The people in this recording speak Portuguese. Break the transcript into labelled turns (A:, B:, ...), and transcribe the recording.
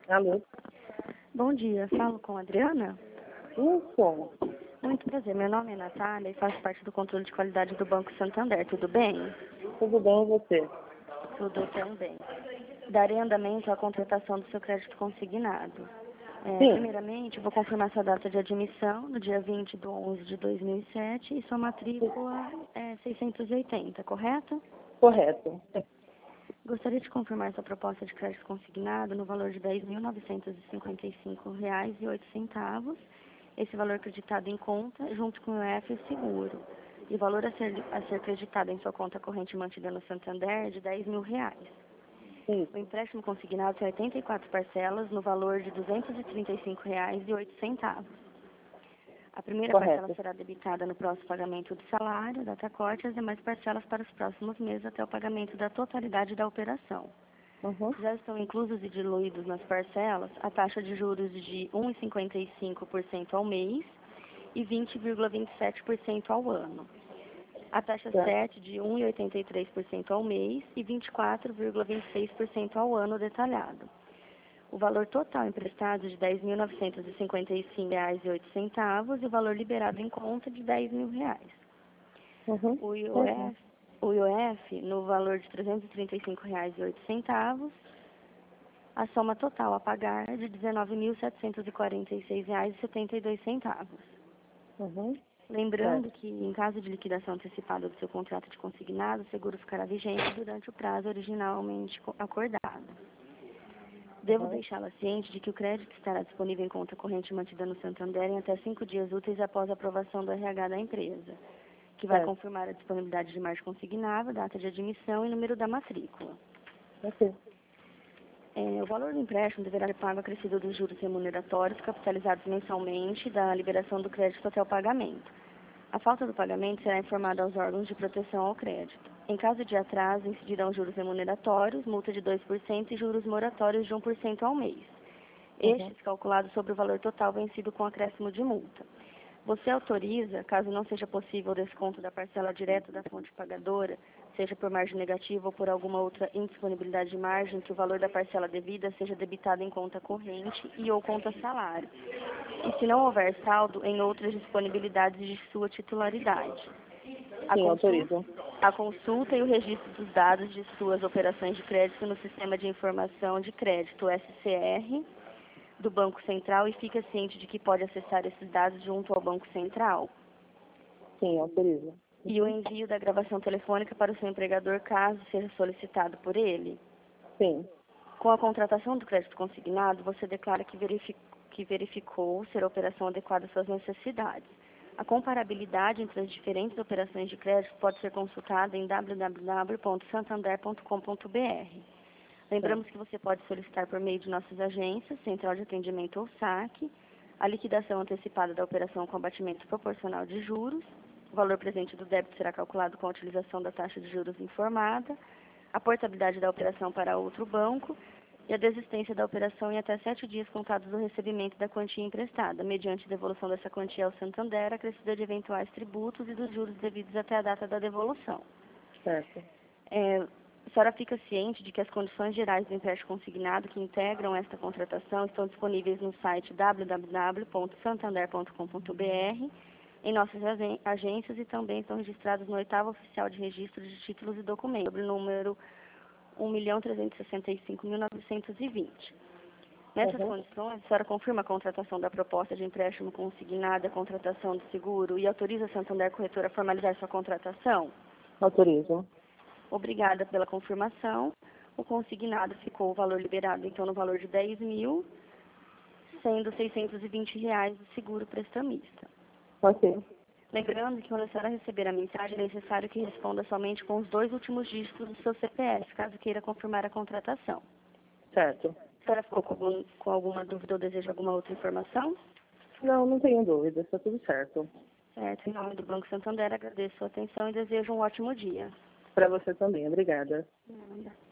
A: Alô?
B: Bom dia, falo com a Adriana?
A: Isso.
B: Muito prazer, meu nome é Natália e faço parte do controle de qualidade do Banco Santander, tudo bem?
A: Tudo bem e você?
B: Tudo também. Darei andamento à contratação do seu crédito consignado.
A: Sim.
B: Primeiramente, vou confirmar sua data de admissão, no dia 20/11/2007, e sua matrícula é 680, correto?
A: Correto.
B: Gostaria de confirmar sua proposta de crédito consignado no valor de R$ 10.955,08. Esse valor acreditado em conta, junto com o IOF e o seguro. E o valor a ser acreditado em sua conta corrente mantida no Santander é de R$ 10.000.
A: Sim.
B: O empréstimo consignado tem 84 parcelas no valor de R$ 235,08. A primeira
A: Correto.
B: parcela será debitada no próximo pagamento do salário, data corte, e as demais parcelas para os próximos meses até o pagamento da totalidade da operação.
A: Uhum.
B: Já estão inclusos e diluídos nas parcelas a taxa de juros de 1,55% ao mês e 20,27% ao ano. A taxa SET de 1,83% ao mês e 24,26% ao ano detalhado. O valor total emprestado de R$ 10.955,08 e o valor liberado em conta de R$ 10.000.
A: Uhum.
B: O IOF no valor de R$ 335,08, a soma total a pagar é de R$ 19.746,72.
A: Uhum.
B: Lembrando que, em caso de liquidação antecipada do seu contrato de consignado, o seguro ficará vigente durante o prazo originalmente acordado. Devo deixá-la ciente de que o crédito estará disponível em conta corrente mantida no Santander em até 5 dias úteis após a aprovação do RH da empresa, que vai confirmar a disponibilidade de margem consignável, data de admissão e número da matrícula.
A: Ok.
B: O valor do empréstimo deverá ser pago acrescido dos juros remuneratórios capitalizados mensalmente da liberação do crédito até o pagamento. A falta do pagamento será informada aos órgãos de proteção ao crédito. Em caso de atraso, incidirão juros remuneratórios, multa de 2% e juros moratórios de 1% ao mês. Estes calculados sobre o valor total vencido com acréscimo de multa. Você autoriza, caso não seja possível o desconto da parcela direta da fonte pagadora, seja por margem negativa ou por alguma outra indisponibilidade de margem, que o valor da parcela devida seja debitado em conta corrente e ou conta salário. E se não houver saldo, em outras disponibilidades de sua titularidade.
A: Sim, autorizo.
B: A consulta e o registro dos dados de suas operações de crédito no Sistema de Informação de Crédito, SCR, do Banco Central, e fica ciente de que pode acessar esses dados junto ao Banco Central.
A: Sim, autorizo.
B: E o envio da gravação telefônica para o seu empregador, caso seja solicitado por ele.
A: Sim.
B: Com a contratação do crédito consignado, você declara que verificou ser a operação adequada às suas necessidades. A comparabilidade entre as diferentes operações de crédito pode ser consultada em www.santander.com.br. Lembramos que você pode solicitar por meio de nossas agências, Central de Atendimento ou SAC, a liquidação antecipada da operação com abatimento proporcional de juros. O valor presente do débito será calculado com a utilização da taxa de juros informada, a portabilidade da operação para outro banco e a desistência da operação em até 7 dias contados do recebimento da quantia emprestada, mediante devolução dessa quantia ao Santander, acrescida de eventuais tributos e dos juros devidos até a data da devolução.
A: Certo.
B: A senhora fica ciente de que as condições gerais do empréstimo consignado que integram esta contratação estão disponíveis no site www.santander.com.br, em nossas agências, e também estão registrados no 8º Oficial de Registro de Títulos e Documentos, sobre o número 1.365.920. Nessas condições, a senhora confirma a contratação da proposta de empréstimo consignado, a contratação do seguro, e autoriza a Santander Corretora a formalizar sua contratação?
A: Autorizo.
B: Obrigada pela confirmação. O consignado ficou o valor liberado, então, no valor de R$ 10.000, sendo R$ 620 do seguro prestamista.
A: Ok.
B: Lembrando que quando a senhora receber a mensagem, é necessário que responda somente com os 2 últimos dígitos do seu CPF, caso queira confirmar a contratação.
A: Certo.
B: A senhora ficou com alguma dúvida ou deseja alguma outra informação?
A: Não, não tenho dúvida, está tudo certo.
B: Certo. Em nome do Banco Santander, agradeço a sua atenção e desejo um ótimo dia.
A: Para você também, obrigada.
B: Nada.